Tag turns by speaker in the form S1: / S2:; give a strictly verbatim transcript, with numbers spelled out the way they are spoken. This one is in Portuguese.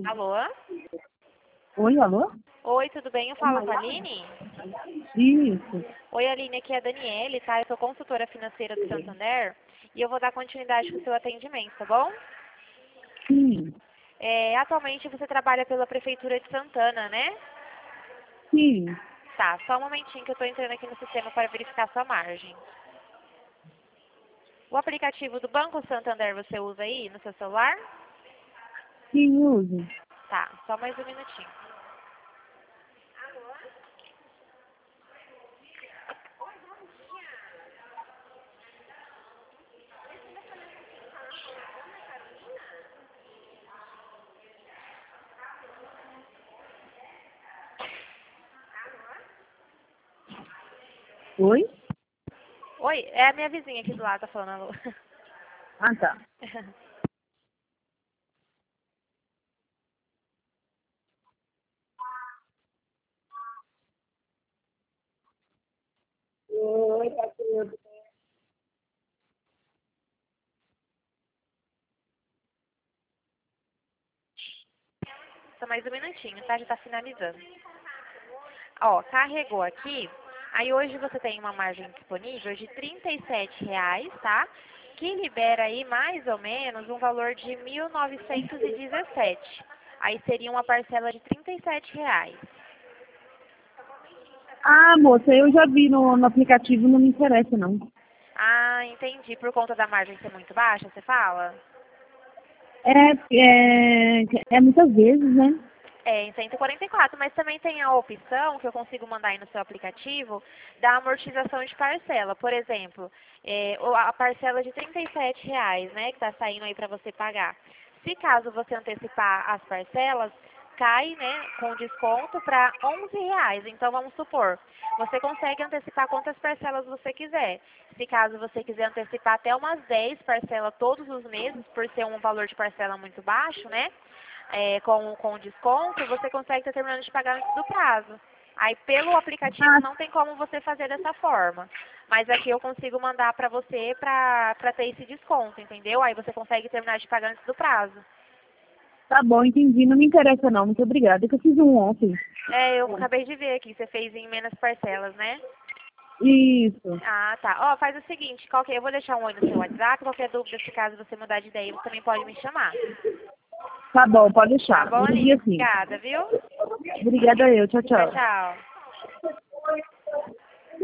S1: Alô?
S2: Oi, alô?
S1: Oi, tudo bem? Eu falo com a Aline?
S2: Isso.
S1: Oi, Aline, aqui é a Daniele, tá? Eu sou consultora financeira do Santander e eu vou dar continuidade com o seu atendimento, tá bom?
S2: Sim.
S1: É, atualmente você trabalha pela Prefeitura de Santana, né?
S2: Sim.
S1: Tá, só um momentinho que eu tô entrando aqui no sistema para verificar sua margem. O aplicativo do Banco Santander você usa aí no seu celular?
S2: Sim, uso.
S1: Tá, só mais um minutinho.
S2: Oi?
S1: Oi, é a minha vizinha aqui do lado, tá falando alô.
S2: Ah, tá. Oi, tá tudo.
S1: Só mais um minutinho, tá? Já tá finalizando. Ó, carregou aqui. Aí hoje você tem uma margem disponível de trinta e sete reais, tá? Que libera aí mais ou menos um valor de mil novecentos e dezessete. Aí seria uma parcela de trinta e sete reais.
S2: Ah, moça, eu já vi no, no aplicativo, não me interessa, não.
S1: Ah, entendi. Por conta da margem ser muito baixa, você fala?
S2: É, é, é muitas vezes, né?
S1: É, em cento e quarenta e quatro, mas também tem a opção que eu consigo mandar aí no seu aplicativo da amortização de parcela. Por exemplo, é, o- a parcela de trinta e sete reais, né, que está saindo aí para você pagar. Se caso você antecipar as parcelas, cai, né, com desconto para onze reais. Então, vamos supor, você consegue antecipar quantas parcelas você quiser. Se caso você quiser antecipar até umas dez parcelas todos os meses, por ser um valor de parcela muito baixo, né, é, com, com desconto, você consegue estar terminando de pagar antes do prazo. Aí, pelo aplicativo,
S2: Ah,
S1: não tem como você fazer dessa forma. Mas aqui eu consigo mandar para você para ter esse desconto, entendeu? Aí você consegue terminar de pagar antes do prazo.
S2: tá bom, entendi. Não me interessa, não. Muito obrigada. É que eu fiz um ontem.
S1: É, eu acabei de ver aqui, você fez em menos parcelas, né?
S2: Isso.
S1: Ah, tá. Ó, faz o seguinte, qualquer, eu vou deixar um oi no seu WhatsApp, qualquer dúvida, se caso você mudar de ideia, você também pode me chamar.
S2: Tá bom, pode
S1: Tá
S2: deixar.
S1: bom,
S2: Vou
S1: Aline?
S2: seguir assim.
S1: Obrigada, viu?
S2: Obrigada eu. Tchau,
S1: Tchau,
S2: tchau.
S1: tchau.